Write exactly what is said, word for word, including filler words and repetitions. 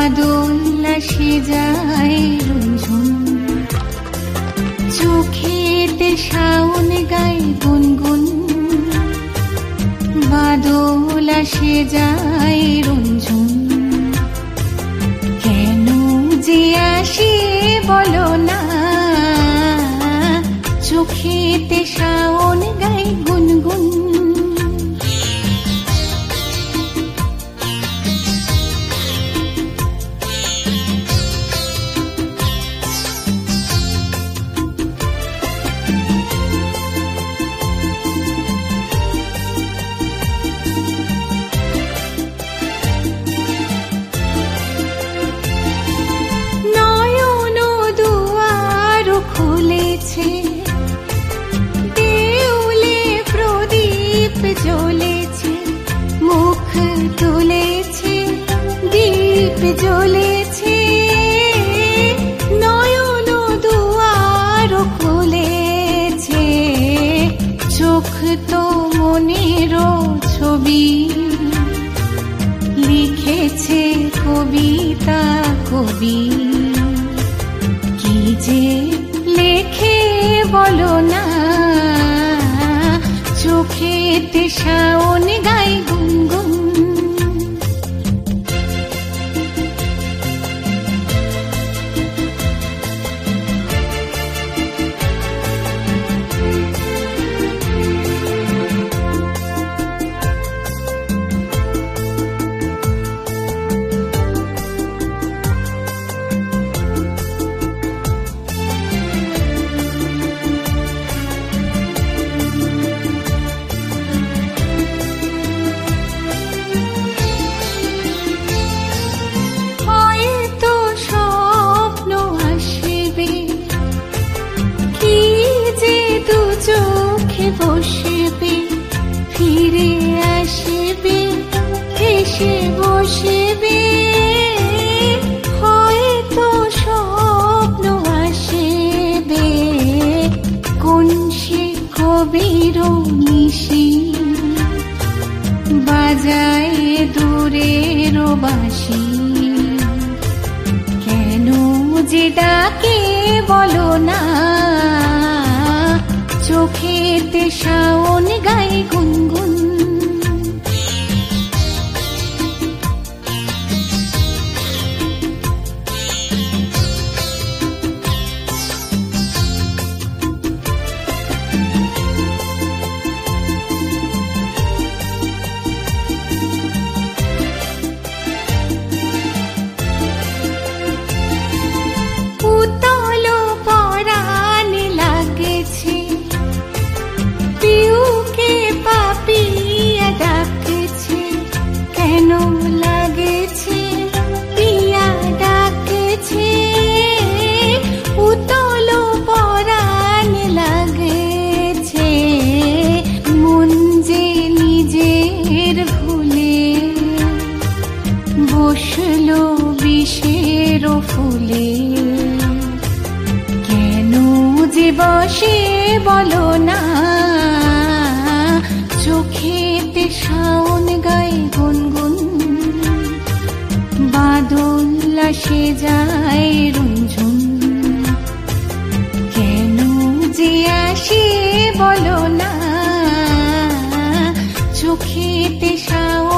বাদল আসে যায় রুঝুন, চোখেতে শাওন গায় গুনগুন। বাদল আসে যায় রুঝুন, কেন যে আসে বলো না, চোখেতে শাওন গায় গুনগুন। জ্বলেছে মুখ তুলেছে, দীপ জ্বলেছে, নয়ন দুয়ার খুলেছে। চোখ তো মনেরও ছবি, লিখেছে কবিতা কবি। কি যে লেখে বলো না, চোখেতে শাওন গায় গুনগুন। বসবে ফিরে আসবে, এসে বসবে, হয়তো স্বপ্ন আসবে। কোন সে কবির নিশি বাজায় দূরের বাঁশি, কেন যে ডাকে বলো না, চোখেতে শাওন গায় গুনগুন। উতল পরাণ লাগেছে, পিউকে পাপিয়া ডাকছে, কেন লাগেছে পিয়া ডাকছে। উতল পরাণ লাগেছে, মন যে নিজের ভুলে বসলো বিষের ফুলে। কেন যে বসে বলো না, চোখেতে শাওন গায় গুনগুন। বাদল আসে যায় রুঝুন, কেন যে আসে বলো না, চোখেতে শাওন